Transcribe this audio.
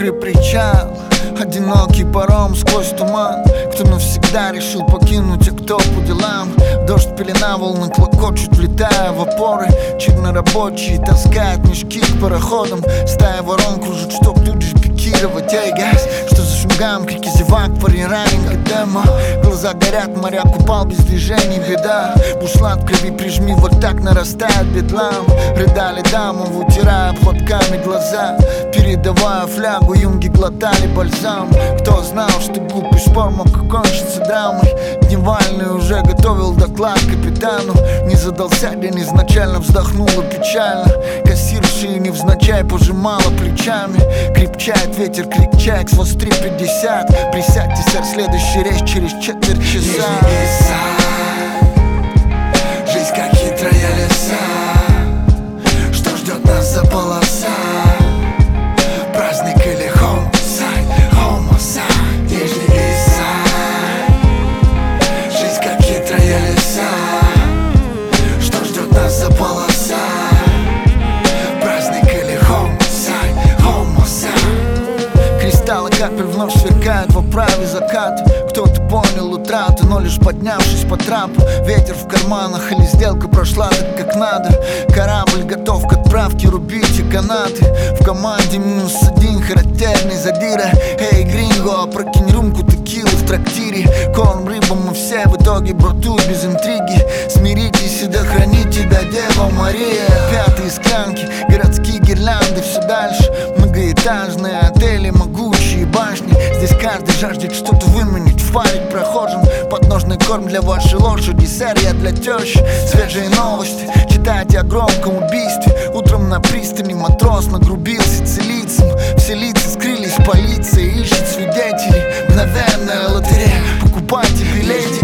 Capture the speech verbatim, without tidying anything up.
мокрый причал, одинокий паром сквозь туман. Кто навсегда решил покинуть, а кто по делам. Дождь, пелена, волны клокочут, влетая в опоры. Чернорабочие таскают мешки к пароходам. Стая ворон кружит, чтоб тут же пикировать. Эй, гайс, что за шугам, крики зевак, парень ранен, демо. Глаза горят, моряк упал без движений, беда. Бушлат в крови прижми, вот так нарастает бедлам. Рыдали даму, утирая платками глаза. Передавая флягу, юнги глотали бальзам. Кто знал, что глупый спор мог окончиться драмой. Дневальный уже готовил доклад капитану. Не задался день, изначально вздохнула печально. Кассирша и невзначай пожимала плечами. Крепчает ветер, крик-чайк, с вас три пятьдесят. Присядьте, сэр, следующий рейс через четверть часа. Жизнь как хитрая лиса, что ждет нас за полоса. Праздник или homicide, homicide, Нижний Исай. Жизнь как хитрая лиса, что ждет нас за полоса. Праздник или homicide, homicide. Кристаллы капель вновь сверкают в оправе заката. Кто-то понял утрату, но лишь поднявшись по трапу. Ветер в карманах или сделка прошла так, как надо. Корабль готов к отправке, рубите канаты. В команде минус один, характерный задира. Эй, гринго, опрокинь рюмку текилы в трактире. Корм, рыба, мы все в итоге бортуют без интриги. Смиритесь и дохраните до Дева Мария. Пятые склянки, городские гирлянды, все дальше. Многоэтажные отели, могучие башни. Здесь каждый жаждет что-то выменить, впарить прохожим. Подножный корм для вашей лошади, сэр, я для тещи. Свежие новости, читайте о громком убийстве. Утром на пристани матрос нагрубил сицилийцам. Все лица скрылись, полиция ищет свидетелей. Мгновенная лотерея, покупайте билеты.